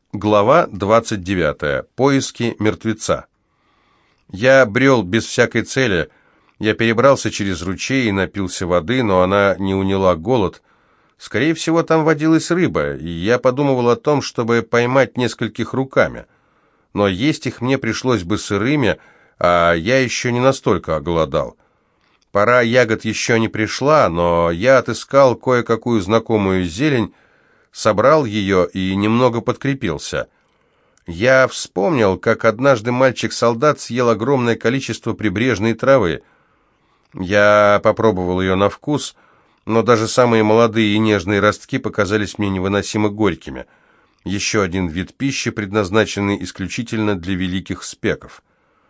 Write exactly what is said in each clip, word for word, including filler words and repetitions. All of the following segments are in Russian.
Глава двадцать девятая. Поиски мертвеца. Я брел без всякой цели. Я перебрался через ручей и напился воды, но она не уняла голод. Скорее всего, там водилась рыба, и я подумывал о том, чтобы поймать нескольких руками. Но есть их мне пришлось бы сырыми, а я еще не настолько оголодал. Пора ягод еще не пришла, но я отыскал кое-какую знакомую зелень, собрал ее и немного подкрепился. Я вспомнил, как однажды мальчик-солдат съел огромное количество прибрежной травы. Я попробовал ее на вкус, но даже самые молодые и нежные ростки показались мне невыносимо горькими. Еще один вид пищи, предназначенный исключительно для великих спеков.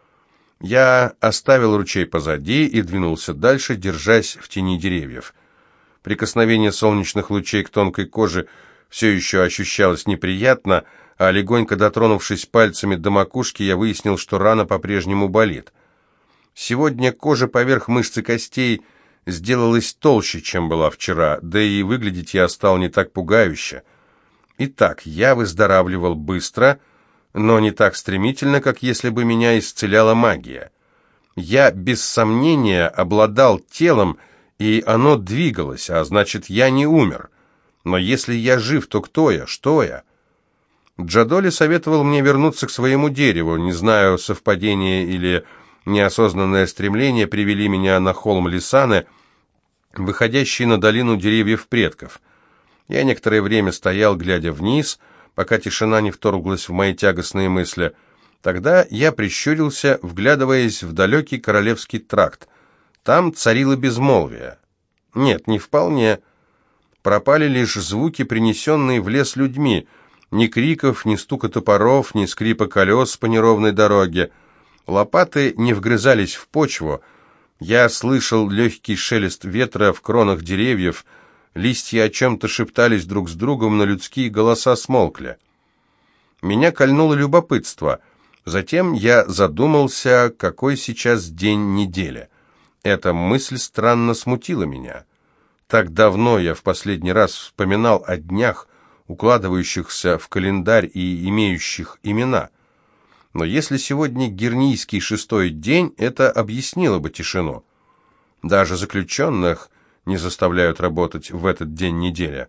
Я оставил ручей позади и двинулся дальше, держась в тени деревьев. Прикосновение солнечных лучей к тонкой коже все еще ощущалось неприятно, а легонько дотронувшись пальцами до макушки, я выяснил, что рана по-прежнему болит. Сегодня кожа поверх мышц и костей сделалась толще, чем была вчера, да и выглядеть я стал не так пугающе. Итак, я выздоравливал быстро, но не так стремительно, как если бы меня исцеляла магия. Я, без сомнения, обладал телом, и оно двигалось, а значит, я не умер. Но если я жив, то кто я, что я? Джадоли советовал мне вернуться к своему дереву. Не знаю, совпадение или неосознанное стремление привели меня на холм Лисаны, выходящий на долину деревьев предков. Я некоторое время стоял, глядя вниз, пока тишина не вторглась в мои тягостные мысли. Тогда я прищурился, вглядываясь в далекий королевский тракт. Там царило безмолвие. Нет, не вполне. Пропали лишь звуки, принесенные в лес людьми. Ни криков, ни стука топоров, ни скрипа колес по неровной дороге. Лопаты не вгрызались в почву. Я слышал легкий шелест ветра в кронах деревьев. Листья о чем-то шептались друг с другом, но людские голоса смолкли. Меня кольнуло любопытство. Затем я задумался, какой сейчас день недели. Эта мысль странно смутила меня. Так давно я в последний раз вспоминал о днях, укладывающихся в календарь и имеющих имена. Но если сегодня гернийский шестой день, это объяснило бы тишину. Даже заключенных не заставляют работать в этот день недели.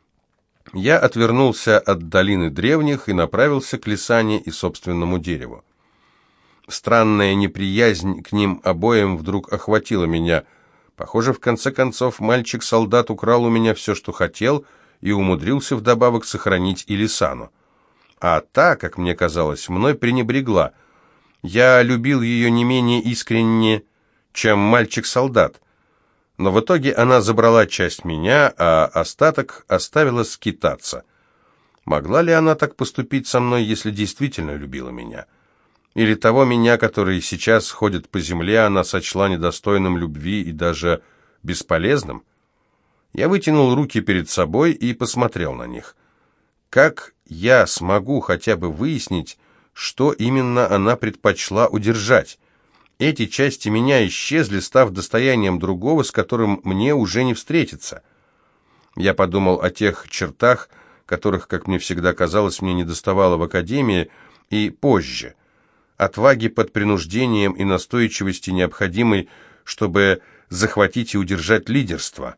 Я отвернулся от долины древних и направился к Лисане и собственному дереву. Странная неприязнь к ним обоим вдруг охватила меня. Похоже, в конце концов, мальчик-солдат украл у меня все, что хотел, и умудрился вдобавок сохранить и Лисану. А та, как мне казалось, мной пренебрегла. Я любил ее не менее искренне, чем мальчик-солдат. Но в итоге она забрала часть меня, а остаток оставила скитаться. Могла ли она так поступить со мной, если действительно любила меня? Или того меня, который сейчас ходит по земле, она сочла недостойным любви и даже бесполезным? Я вытянул руки перед собой и посмотрел на них. Как я смогу хотя бы выяснить, что именно она предпочла удержать? Эти части меня исчезли, став достоянием другого, с которым мне уже не встретиться. Я подумал о тех чертах, которых, как мне всегда казалось, мне недоставало в академии, и позже. Отваги под принуждением и настойчивости, необходимой, чтобы захватить и удержать лидерство.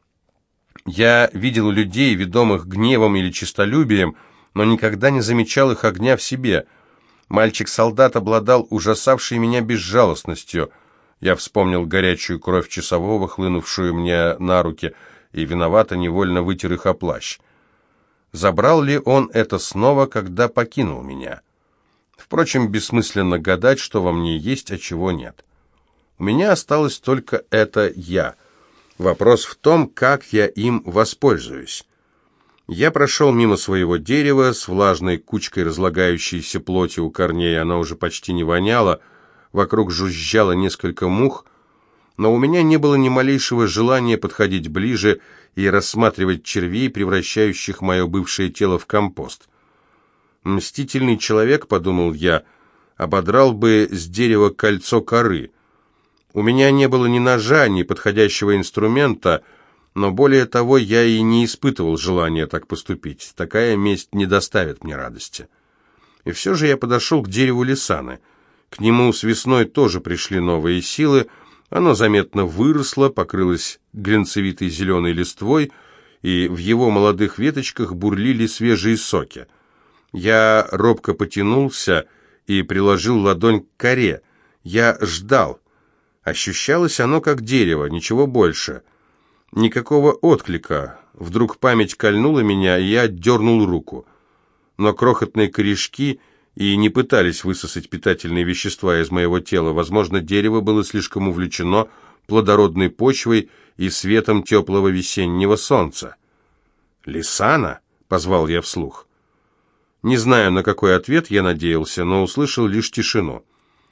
Я видел людей, ведомых гневом или честолюбием, но никогда не замечал их огня в себе. Мальчик-солдат обладал ужасавшей меня безжалостностью. Я вспомнил горячую кровь часового, хлынувшую мне на руки, и виновато невольно вытер их о плащ. Забрал ли он это снова, когда покинул меня? Впрочем, бессмысленно гадать, что во мне есть, а чего нет. У меня осталось только это «я». Вопрос в том, как я им воспользуюсь. Я прошел мимо своего дерева с влажной кучкой разлагающейся плоти у корней, она уже почти не воняла, вокруг жужжало несколько мух, но у меня не было ни малейшего желания подходить ближе и рассматривать червей, превращающих мое бывшее тело в компост. «Мстительный человек, — подумал я, — ободрал бы с дерева кольцо коры. У меня не было ни ножа, ни подходящего инструмента, Но более того, я и не испытывал желания так поступить. Такая месть не доставит мне радости. И все же я подошел к дереву лисаны. К нему с весной тоже пришли новые силы. Оно заметно выросло, покрылось глинцевитой зеленой листвой, и в его молодых веточках бурлили свежие соки. Я робко потянулся и приложил ладонь к коре. Я ждал. Ощущалось оно как дерево, ничего больше. Никакого отклика. Вдруг память кольнула меня, и я отдернул руку. Но крохотные корешки и не пытались высосать питательные вещества из моего тела. Возможно, дерево было слишком увлечено плодородной почвой и светом теплого весеннего солнца. «Лисана?» — позвал я вслух. Не знаю, на какой ответ я надеялся, но услышал лишь тишину.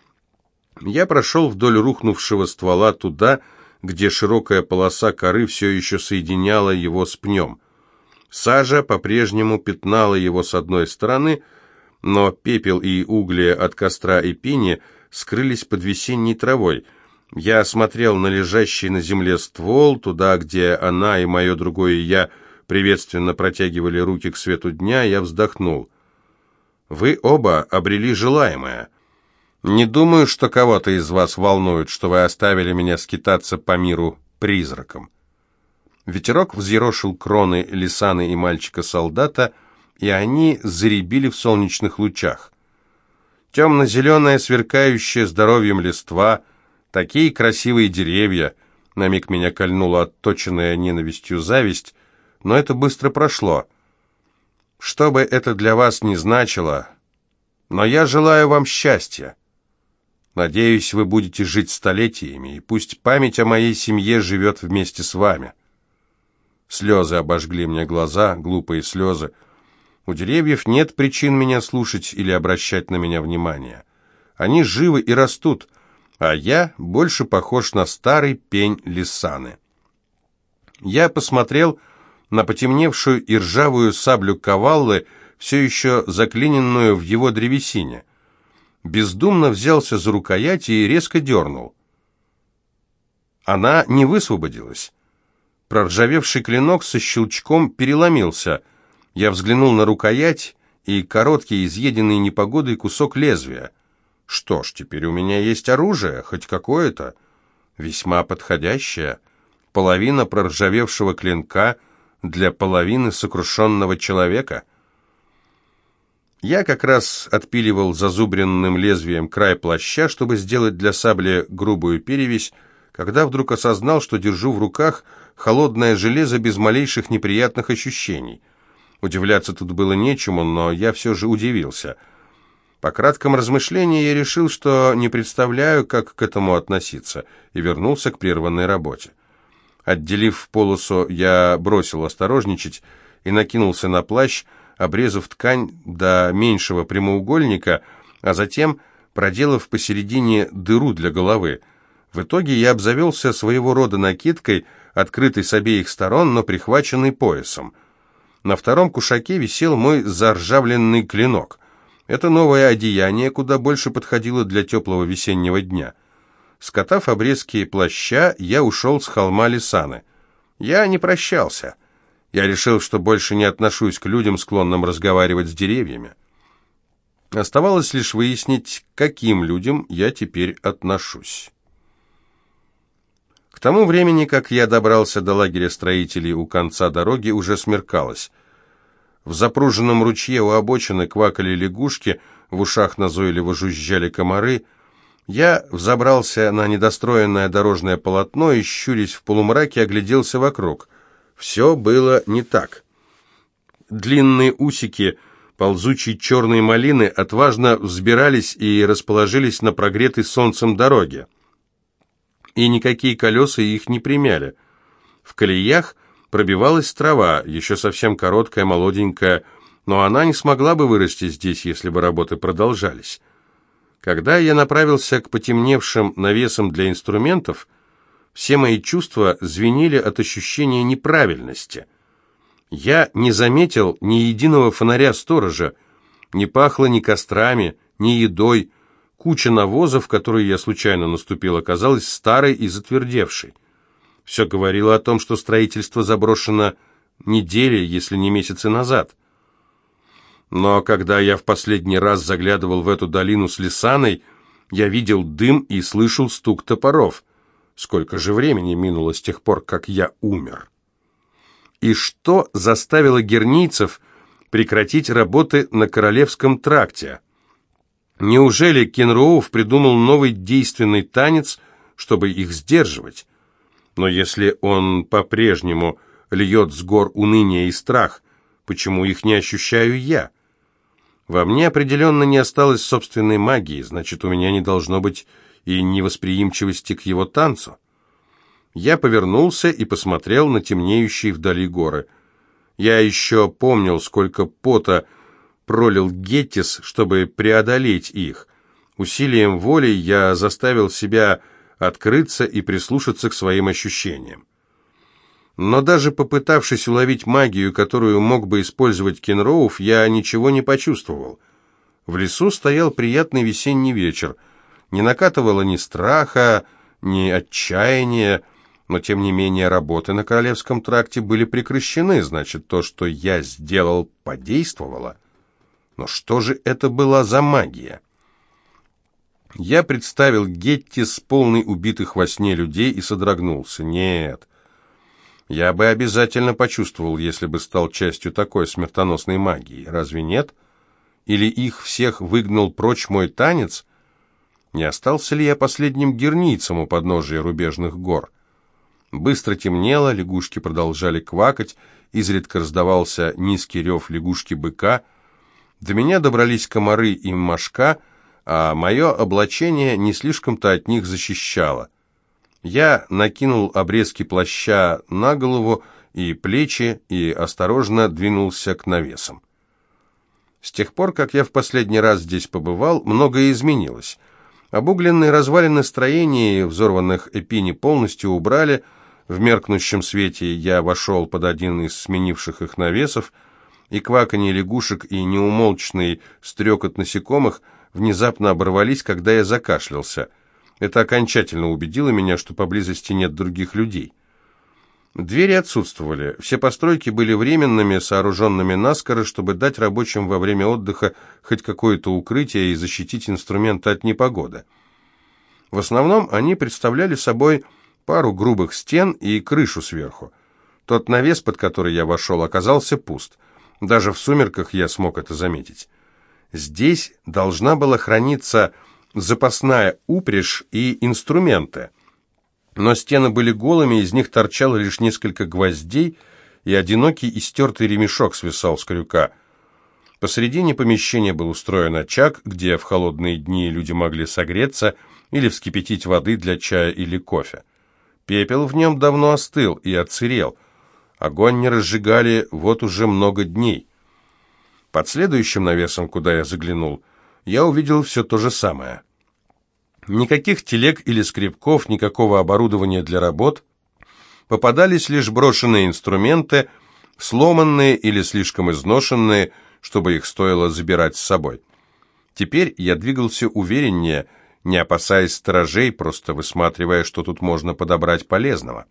Я прошел вдоль рухнувшего ствола туда, где широкая полоса коры все еще соединяла его с пнем. Сажа по-прежнему пятнала его с одной стороны, но пепел и угли от костра и пени скрылись под весенней травой. Я смотрел на лежащий на земле ствол, туда, где она и мое другое «я» приветственно протягивали руки к свету дня, я вздохнул. «Вы оба обрели желаемое. Не думаю, что кого-то из вас волнует, что вы оставили меня скитаться по миру призраком». Ветерок взъерошил кроны лисаны и мальчика-солдата, и они заребили в солнечных лучах. Темно-зеленая, сверкающая здоровьем листва, такие красивые деревья. На миг меня кольнула отточенная ненавистью зависть, но это быстро прошло. Что бы это для вас ни значило, но я желаю вам счастья. Надеюсь, вы будете жить столетиями, и пусть память о моей семье живет вместе с вами. Слезы обожгли мне глаза, глупые слезы. У деревьев нет причин меня слушать или обращать на меня внимание. Они живы и растут, а я больше похож на старый пень лисаны. Я посмотрел на потемневшую и ржавую саблю каваллы, все еще заклиненную в его древесине. Бездумно взялся за рукоять и резко дернул. Она не высвободилась. Проржавевший клинок со щелчком переломился. Я взглянул на рукоять и короткий, изъеденный непогодой кусок лезвия. Что ж, теперь у меня есть оружие, хоть какое-то, весьма подходящее. Половина проржавевшего клинка для половины сокрушенного человека. Я как раз отпиливал зазубренным лезвием край плаща, чтобы сделать для сабли грубую перевязь, когда вдруг осознал, что держу в руках холодное железо без малейших неприятных ощущений. Удивляться тут было нечему, но я все же удивился. По кратком размышлении я решил, что не представляю, как к этому относиться, и вернулся к прерванной работе. Отделив полосу, я бросил осторожничать и накинулся на плащ, обрезав ткань до меньшего прямоугольника, а затем проделав посередине дыру для головы. В итоге я обзавелся своего рода накидкой, открытой с обеих сторон, но прихваченной поясом. На втором кушаке висел мой заржавленный клинок. Это новое одеяние куда больше подходило для теплого весеннего дня. Скотав обрезки плаща, я ушел с холма Лисаны. Я не прощался. Я решил, что больше не отношусь к людям, склонным разговаривать с деревьями. Оставалось лишь выяснить, к каким людям я теперь отношусь. К тому времени, как я добрался до лагеря строителей у конца дороги, уже смеркалось. В запруженном ручье у обочины квакали лягушки, в ушах назойливо жужжали комары. Я взобрался на недостроенное дорожное полотно и, щурясь в полумраке, огляделся вокруг. Все было не так. Длинные усики ползучей черной малины отважно взбирались и расположились на прогретой солнцем дороге. И никакие колеса их не примяли. В колеях пробивалась трава, еще совсем короткая, молоденькая, но она не смогла бы вырасти здесь, если бы работы продолжались. Когда я направился к потемневшим навесам для инструментов, все мои чувства звенели от ощущения неправильности. Я не заметил ни единого фонаря сторожа, не пахло ни кострами, ни едой. Куча навоза, в которую я случайно наступил, оказалась старой и затвердевшей. Все говорило о том, что строительство заброшено недели, если не месяцы назад. Но когда я в последний раз заглядывал в эту долину с Лисаной, я видел дым и слышал стук топоров. Сколько же времени минуло с тех пор, как я умер? И что заставило гернийцев прекратить работы на Королевском тракте? Неужели Кенроуф придумал новый действенный танец, чтобы их сдерживать? Но если он по-прежнему льет с гор уныние и страх, почему их не ощущаю я? Во мне определенно не осталось собственной магии, значит, у меня не должно быть и невосприимчивости к его танцу. Я повернулся и посмотрел на темнеющие вдали горы. Я еще помнил, сколько пота пролил Геттис, чтобы преодолеть их. Усилием воли я заставил себя открыться и прислушаться к своим ощущениям. Но даже попытавшись уловить магию, которую мог бы использовать Кенроуф, я ничего не почувствовал. В лесу стоял приятный весенний вечер. Не накатывало ни страха, ни отчаяния, но тем не менее работы на Королевском тракте были прекращены, значит, то, что я сделал, подействовало. Но что же это была за магия? Я представил Геттис, полный убитых во сне людей, и содрогнулся. Нет, я бы обязательно почувствовал, если бы стал частью такой смертоносной магии. Разве нет? Или их всех выгнал прочь мой танец? Не остался ли я последним гернийцем у подножия рубежных гор? Быстро темнело, лягушки продолжали квакать, изредка раздавался низкий рев лягушки-быка. До меня добрались комары и мошка, а мое облачение не слишком-то от них защищало. Я накинул обрезки плаща на голову и плечи и осторожно двинулся к навесам. С тех пор, как я в последний раз здесь побывал, многое изменилось. Обугленные развалины строений, взорванных эпини, полностью убрали. В меркнущем свете я вошел под один из сменивших их навесов, и кваканье лягушек и неумолчный стрекот насекомых внезапно оборвались, когда я закашлялся. Это окончательно убедило меня, что поблизости нет других людей. Двери отсутствовали. Все постройки были временными, сооруженными наскоро, чтобы дать рабочим во время отдыха хоть какое-то укрытие и защитить инструменты от непогоды. В основном они представляли собой пару грубых стен и крышу сверху. Тот навес, под который я вошел, оказался пуст. Даже в сумерках я смог это заметить. Здесь должна была храниться запасная упряжь и инструменты. Но стены были голыми, из них торчало лишь несколько гвоздей, и одинокий истертый ремешок свисал с крюка. Посредине помещения был устроен очаг, где в холодные дни люди могли согреться или вскипятить воды для чая или кофе. Пепел в нем давно остыл и отсырел. Огонь не разжигали вот уже много дней. Под следующим навесом, куда я заглянул, я увидел все то же самое. Никаких телег или скребков, никакого оборудования для работ. Попадались лишь брошенные инструменты, сломанные или слишком изношенные, чтобы их стоило забирать с собой. Теперь я двигался увереннее, не опасаясь сторожей, просто высматривая, что тут можно подобрать полезного.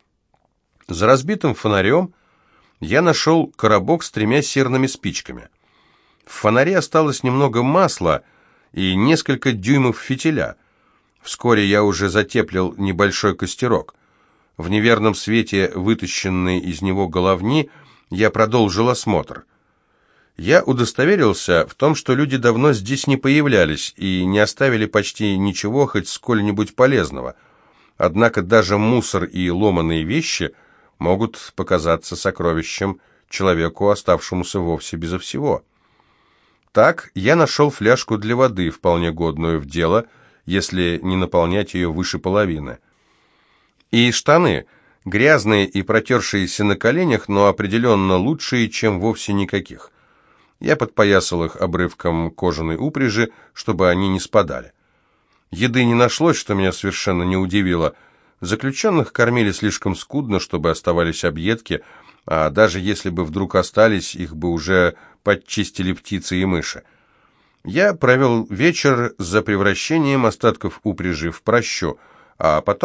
За разбитым фонарем я нашел коробок с тремя серными спичками. В фонаре осталось немного масла и несколько дюймов фитиля. Вскоре я уже затеплил небольшой костерок. В неверном свете, вытащенной из него головни, я продолжил осмотр. Я удостоверился в том, что люди давно здесь не появлялись и не оставили почти ничего, хоть сколь-нибудь полезного. Однако даже мусор и ломаные вещи могут показаться сокровищем человеку, оставшемуся вовсе безо всего. Так я нашел фляжку для воды, вполне годную в дело, если не наполнять ее выше половины. И штаны, грязные и протершиеся на коленях, но определенно лучшие, чем вовсе никаких. Я подпоясал их обрывком кожаной упряжи, чтобы они не спадали. Еды не нашлось, что меня совершенно не удивило. Заключенных кормили слишком скудно, чтобы оставались объедки, а даже если бы вдруг остались, их бы уже подчистили птицы и мыши. Я провел вечер за превращением остатков упряжи в пращу, а потом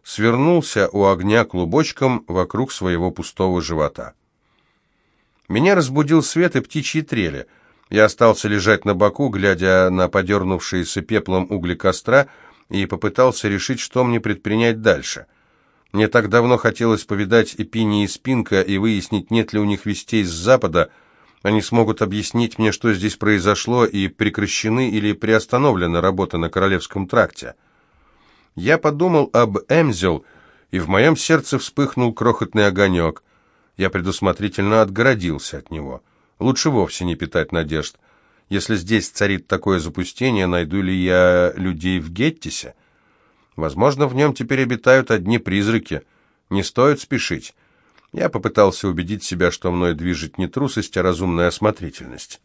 свернулся у огня клубочком вокруг своего пустого живота. Меня разбудил свет и птичьи трели. Я остался лежать на боку, глядя на подернувшиеся пеплом угли костра, и попытался решить, что мне предпринять дальше. Мне так давно хотелось повидать Эпини и Спинка и выяснить, нет ли у них вестей с запада. Они смогут объяснить мне, что здесь произошло, и прекращены или приостановлены работы на Королевском тракте. Я подумал об Эмзел, и в моем сердце вспыхнул крохотный огонек. Я предусмотрительно отгородился от него. Лучше вовсе не питать надежд. Если здесь царит такое запустение, найду ли я людей в Геттисе? Возможно, в нем теперь обитают одни призраки. Не стоит спешить. Я попытался убедить себя, что мной движет не трусость, а разумная осмотрительность.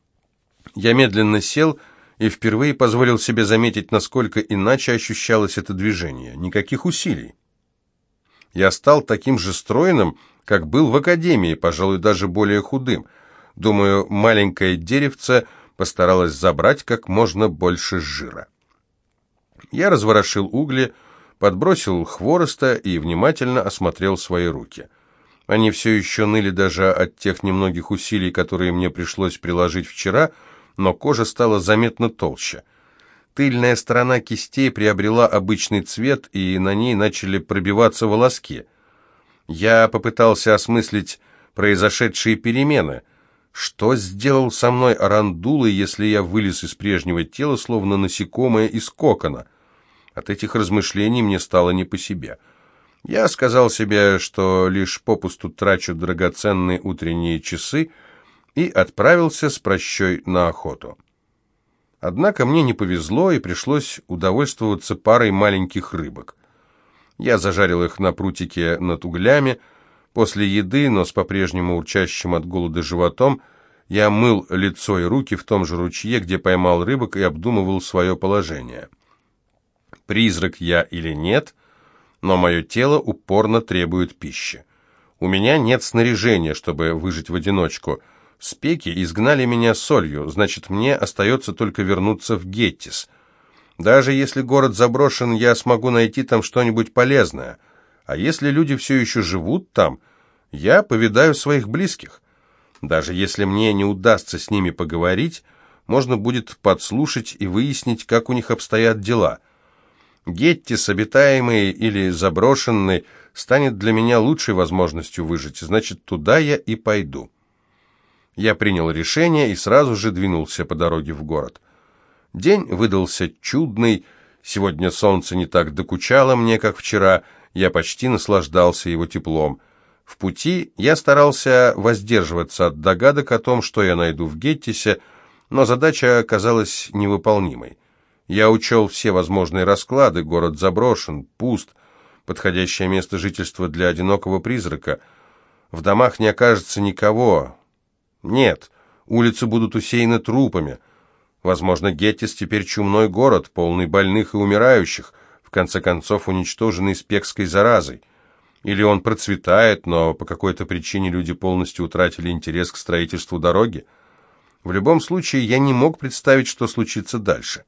Я медленно сел и впервые позволил себе заметить, насколько иначе ощущалось это движение. Никаких усилий. Я стал таким же стройным, как был в академии, пожалуй, даже более худым. Думаю, маленькое деревце постаралось забрать как можно больше жира. Я разворошил угли, подбросил хвороста и внимательно осмотрел свои руки. Они все еще ныли даже от тех немногих усилий, которые мне пришлось приложить вчера, но кожа стала заметно толще. Тыльная сторона кистей приобрела обычный цвет, и на ней начали пробиваться волоски. Я попытался осмыслить произошедшие перемены. Что сделал со мной Арандула, если я вылез из прежнего тела, словно насекомое из кокона? От этих размышлений мне стало не по себе. Я сказал себе, что лишь попусту трачу драгоценные утренние часы, и отправился с прощой на охоту. Однако мне не повезло, и пришлось удовольствоваться парой маленьких рыбок. Я зажарил их на прутике над углями. После еды, но с по-прежнему урчащим от голода животом, я мыл лицо и руки в том же ручье, где поймал рыбок, и обдумывал свое положение. Призрак я или нет, но мое тело упорно требует пищи. У меня нет снаряжения, чтобы выжить в одиночку. Спеки изгнали меня солью, значит, мне остается только вернуться в Геттис. Даже если город заброшен, я смогу найти там что-нибудь полезное. А если люди все еще живут там, я повидаю своих близких. Даже если мне не удастся с ними поговорить, можно будет подслушать и выяснить, как у них обстоят дела. Геттис, обитаемый или заброшенный, станет для меня лучшей возможностью выжить, значит, туда я и пойду. Я принял решение и сразу же двинулся по дороге в город. День выдался чудный, сегодня солнце не так докучало мне, как вчера, я почти наслаждался его теплом. В пути я старался воздерживаться от догадок о том, что я найду в Геттисе, но задача оказалась невыполнимой. Я учел все возможные расклады, город заброшен, пуст, подходящее место жительства для одинокого призрака. В домах не окажется никого. Нет, улицы будут усеяны трупами. Возможно, Геттис теперь чумной город, полный больных и умирающих, в конце концов уничтоженный спекской заразой. Или он процветает, но по какой-то причине люди полностью утратили интерес к строительству дороги. В любом случае, я не мог представить, что случится дальше.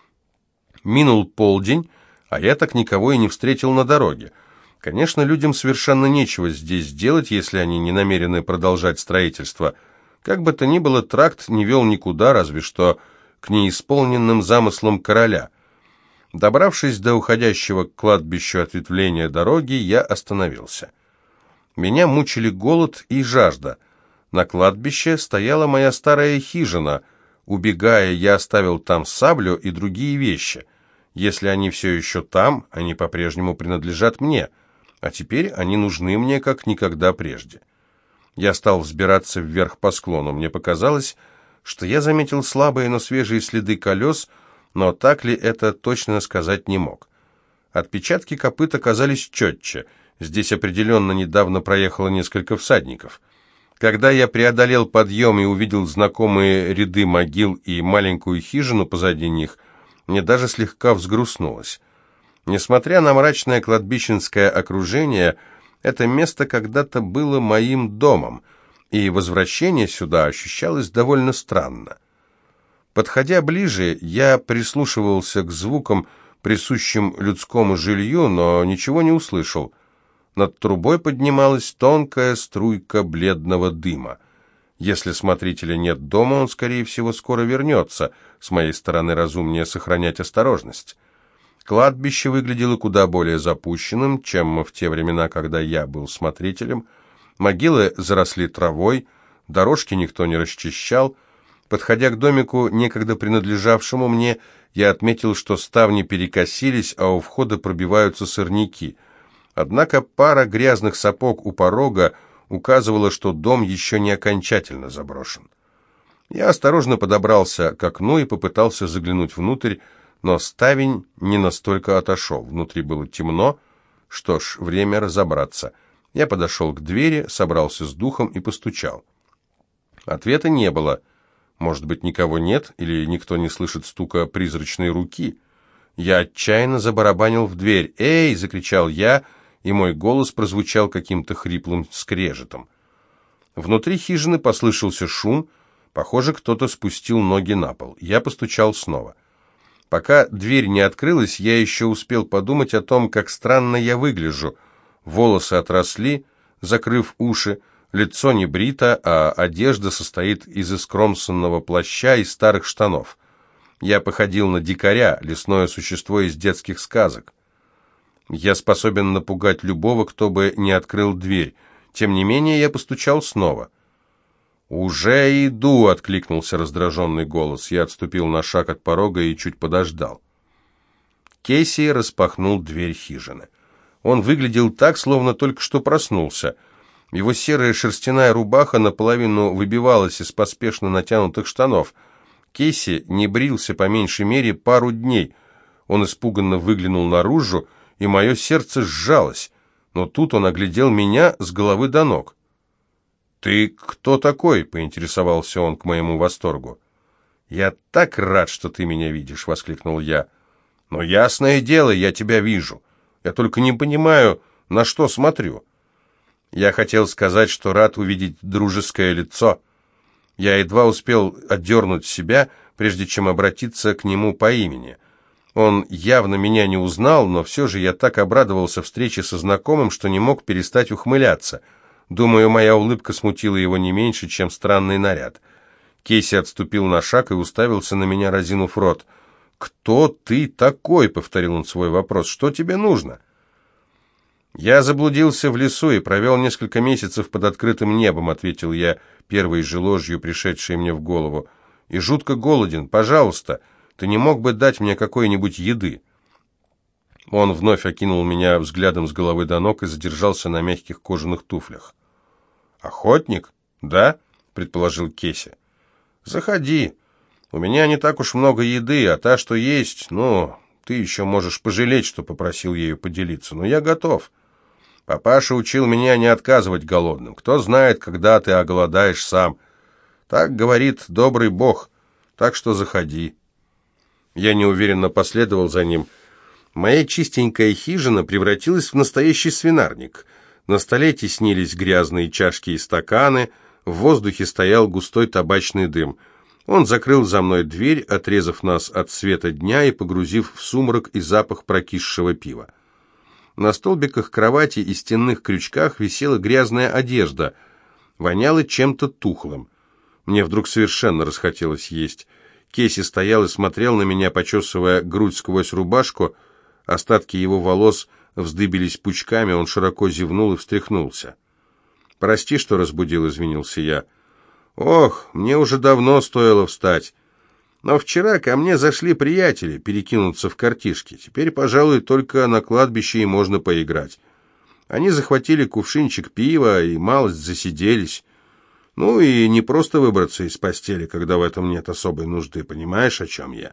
Минул полдень, а я так никого и не встретил на дороге. Конечно, людям совершенно нечего здесь делать, если они не намерены продолжать строительство. Как бы то ни было, тракт не вел никуда, разве что к неисполненным замыслам короля. Добравшись до уходящего к кладбищу ответвления дороги, я остановился. Меня мучили голод и жажда. На кладбище стояла моя старая хижина. Убегая, я оставил там саблю и другие вещи. Если они все еще там, они по-прежнему принадлежат мне, а теперь они нужны мне как никогда прежде. Я стал взбираться вверх по склону. Мне показалось, что я заметил слабые, но свежие следы колес, но так ли это точно сказать не мог. Отпечатки копыт оказались четче. Здесь определенно недавно проехало несколько всадников. Когда я преодолел подъем и увидел знакомые ряды могил и маленькую хижину позади них, мне даже слегка взгрустнулось. Несмотря на мрачное кладбищенское окружение, это место когда-то было моим домом, и возвращение сюда ощущалось довольно странно. Подходя ближе, я прислушивался к звукам, присущим людскому жилью, но ничего не услышал. Над трубой поднималась тонкая струйка бледного дыма. Если смотрителя нет дома, он, скорее всего, скоро вернется. С моей стороны разумнее сохранять осторожность. Кладбище выглядело куда более запущенным, чем в те времена, когда я был смотрителем. Могилы заросли травой, дорожки никто не расчищал. Подходя к домику, некогда принадлежавшему мне, я отметил, что ставни перекосились, а у входа пробиваются сорняки. Однако пара грязных сапог у порога указывала, что дом еще не окончательно заброшен. Я осторожно подобрался к окну и попытался заглянуть внутрь, но ставень не настолько отошел. Внутри было темно. Что ж, время разобраться. Я подошел к двери, собрался с духом и постучал. Ответа не было. Может быть, никого нет, или никто не слышит стука призрачной руки. Я отчаянно забарабанил в дверь. «Эй!» — закричал я, и мой голос прозвучал каким-то хриплым скрежетом. Внутри хижины послышался шум. Похоже, кто-то спустил ноги на пол. Я постучал снова. Пока дверь не открылась, я еще успел подумать о том, как странно я выгляжу. Волосы отросли, закрыв уши, лицо не брито, а одежда состоит из искромсанного плаща и старых штанов. Я походил на дикаря, лесное существо из детских сказок. Я способен напугать любого, кто бы не открыл дверь. Тем не менее, я постучал снова. «Уже иду!» — откликнулся раздраженный голос. Я отступил на шаг от порога и чуть подождал. Кейси распахнул дверь хижины. Он выглядел так, словно только что проснулся. Его серая шерстяная рубаха наполовину выбивалась из поспешно натянутых штанов. Кейси не брился по меньшей мере пару дней. Он испуганно выглянул наружу, и мое сердце сжалось. Но тут он оглядел меня с головы до ног. «Ты кто такой?» — поинтересовался он к моему восторгу. «Я так рад, что ты меня видишь!» — воскликнул я. «Но ясное дело, я тебя вижу. Я только не понимаю, на что смотрю». Я хотел сказать, что рад увидеть дружеское лицо. Я едва успел отдернуть себя, прежде чем обратиться к нему по имени. Он явно меня не узнал, но все же я так обрадовался встрече со знакомым, что не мог перестать ухмыляться. Думаю, моя улыбка смутила его не меньше, чем странный наряд. Кейси отступил на шаг и уставился на меня, разинув рот. «Кто ты такой?» — повторил он свой вопрос. «Что тебе нужно?» «Я заблудился в лесу и провел несколько месяцев под открытым небом», — ответил я первой же ложью, пришедшей мне в голову. «И жутко голоден. Пожалуйста, ты не мог бы дать мне какой-нибудь еды?» Он вновь окинул меня взглядом с головы до ног и задержался на мягких кожаных туфлях. «Охотник? Да?» — предположил Кейси. «Заходи. У меня не так уж много еды, а та, что есть, ну, ты еще можешь пожалеть, что попросил ею поделиться, но я готов. Папаша учил меня не отказывать голодным. Кто знает, когда ты оголодаешь сам. Так говорит добрый Бог, так что заходи». Я неуверенно последовал за ним. Моя чистенькая хижина превратилась в настоящий свинарник. На столе теснились грязные чашки и стаканы, в воздухе стоял густой табачный дым. Он закрыл за мной дверь, отрезав нас от света дня и погрузив в сумрак и запах прокисшего пива. На столбиках кровати и стенных крючках висела грязная одежда, воняло чем-то тухлым. Мне вдруг совершенно расхотелось есть. Кейси стоял и смотрел на меня, почесывая грудь сквозь рубашку. Остатки его волос вздыбились пучками, он широко зевнул и встряхнулся. «Прости, что разбудил», — извинился я. «Ох, мне уже давно стоило встать. Но вчера ко мне зашли приятели перекинуться в картишки. Теперь, пожалуй, только на кладбище и можно поиграть. Они захватили кувшинчик пива и малость засиделись. Ну и не просто выбраться из постели, когда в этом нет особой нужды, понимаешь, о чем я?»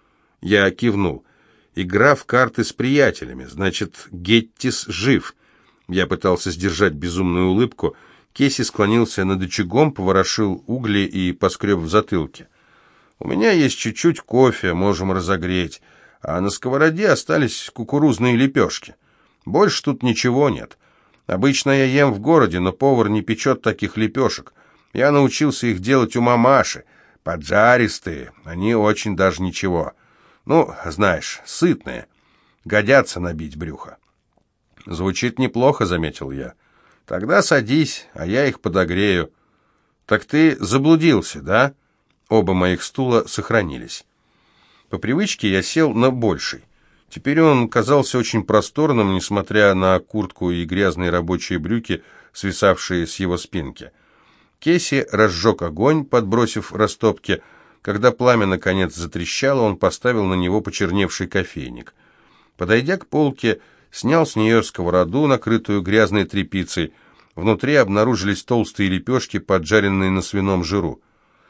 Я кивнул. «Игра в карты с приятелями, значит, Геттис жив». Я пытался сдержать безумную улыбку. Кейси склонился над очагом, поворошил угли и поскреб в затылке. «У меня есть чуть-чуть кофе, можем разогреть, а на сковороде остались кукурузные лепешки. Больше тут ничего нет. Обычно я ем в городе, но повар не печет таких лепешек. Я научился их делать у мамаши. Поджаристые, они очень даже ничего. Ну, знаешь, сытные». Годятся набить брюхо». «Звучит неплохо», — заметил я. «Тогда садись, а я их подогрею». «Так ты заблудился, да?» Оба моих стула сохранились. По привычке я сел на больший. Теперь он казался очень просторным, несмотря на куртку и грязные рабочие брюки, свисавшие с его спинки. Кейси разжег огонь, подбросив растопки. Когда пламя наконец затрещало, он поставил на него почерневший кофейник. Подойдя к полке, снял с нее сковороду, накрытую грязной тряпицей. Внутри обнаружились толстые лепешки, поджаренные на свином жиру.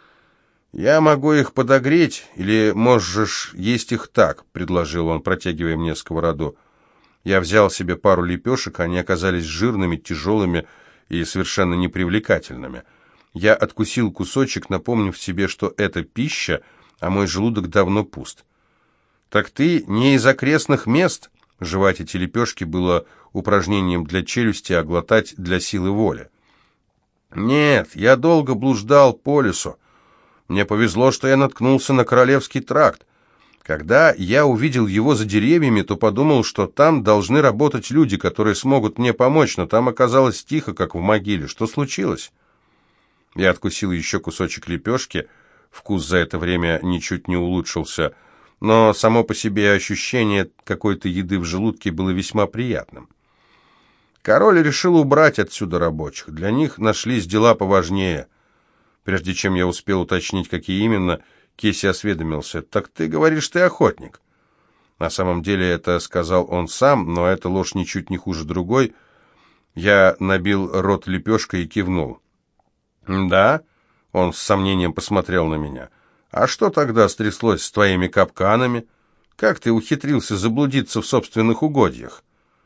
«Я могу их подогреть, или можешь есть их так», — предложил он, протягивая мне сковороду. Я взял себе пару лепешек, они оказались жирными, тяжелыми и совершенно непривлекательными. Я откусил кусочек, напомнив себе, что это пища, а мой желудок давно пуст. «Так ты не из окрестных мест?» Жевать эти лепешки было упражнением для челюсти, а глотать для силы воли. «Нет, я долго блуждал по лесу. Мне повезло, что я наткнулся на Королевский тракт. Когда я увидел его за деревьями, то подумал, что там должны работать люди, которые смогут мне помочь, но там оказалось тихо, как в могиле. Что случилось?» Я откусил еще кусочек лепешки. Вкус за это время ничуть не улучшился, но само по себе ощущение какой-то еды в желудке было весьма приятным. Король решил убрать отсюда рабочих. Для них нашлись дела поважнее. Прежде чем я успел уточнить, какие именно, Кейси осведомился: «Так ты говоришь, ты охотник?» На самом деле это сказал он сам, но эта ложь ничуть не хуже другой. Я набил рот лепешкой и кивнул. «Да?» — он с сомнением посмотрел на меня. «А что тогда стряслось с твоими капканами? Как ты ухитрился заблудиться в собственных угодьях?»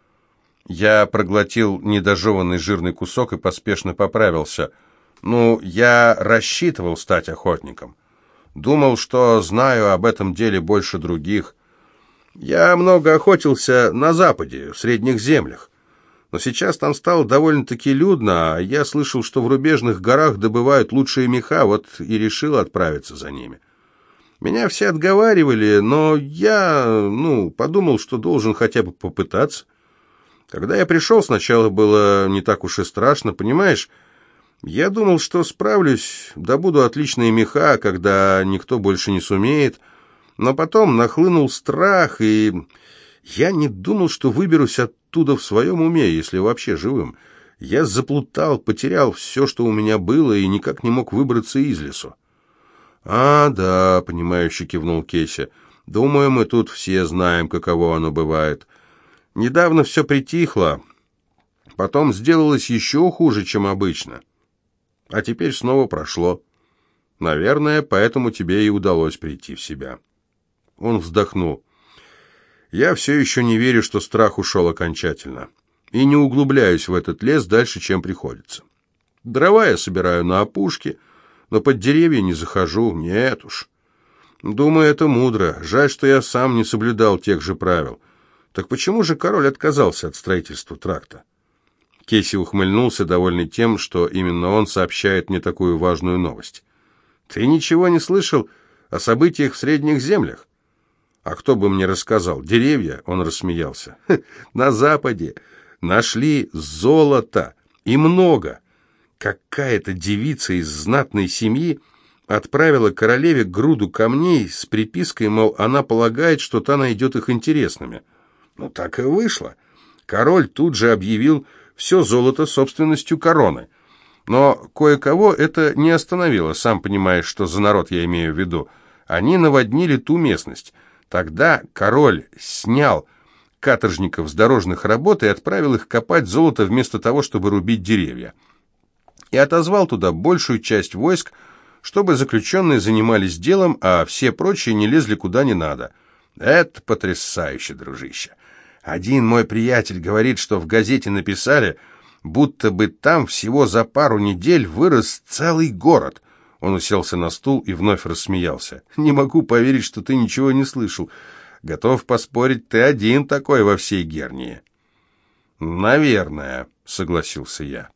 Я проглотил недожеванный жирный кусок и поспешно поправился. «Ну, я рассчитывал стать охотником. Думал, что знаю об этом деле больше других. Я много охотился на Западе, в Средних землях. Но сейчас там стало довольно-таки людно, а я слышал, что в рубежных горах добывают лучшие меха, вот и решил отправиться за ними. Меня все отговаривали, но я, ну, подумал, что должен хотя бы попытаться. Когда я пришел, сначала было не так уж и страшно, понимаешь? Я думал, что справлюсь, добуду отличные меха, когда никто больше не сумеет. Но потом нахлынул страх, и я не думал, что выберусь оттуда в своем уме, если вообще живым. Я заплутал, потерял все, что у меня было, и никак не мог выбраться из лесу. «А, да», — понимающе кивнул Кейси, — «думаю, мы тут все знаем, каково оно бывает. Недавно все притихло, потом сделалось еще хуже, чем обычно. А теперь снова прошло. Наверное, поэтому тебе и удалось прийти в себя». Он вздохнул. «Я все еще не верю, что страх ушел окончательно, и не углубляюсь в этот лес дальше, чем приходится. Дрова я собираю на опушке, но под деревья не захожу, нет уж. Думаю, это мудро. Жаль, что я сам не соблюдал тех же правил. Так почему же король отказался от строительства тракта?» Кейси ухмыльнулся, довольный тем, что именно он сообщает мне такую важную новость. «Ты ничего не слышал о событиях в Средних землях?» «А кто бы мне рассказал? Деревья?» — он рассмеялся. «На Западе нашли золото, и много. Какая-то девица из знатной семьи отправила королеве груду камней с припиской, мол, она полагает, что та найдет их интересными. Ну, так и вышло. Король тут же объявил все золото собственностью короны. Но кое-кого это не остановило, сам понимаешь, что за народ я имею в виду. Они наводнили ту местность. Тогда король снял каторжников с дорожных работ и отправил их копать золото вместо того, чтобы рубить деревья. И отозвал туда большую часть войск, чтобы заключенные занимались делом, а все прочие не лезли куда не надо. Это потрясающе, дружище. Один мой приятель говорит, что в газете написали, будто бы там всего за пару недель вырос целый город. Он уселся на стул и вновь рассмеялся. «Не могу поверить, что ты ничего не слышал. Готов поспорить, ты один такой во всей Гернии». «Наверное», — согласился я.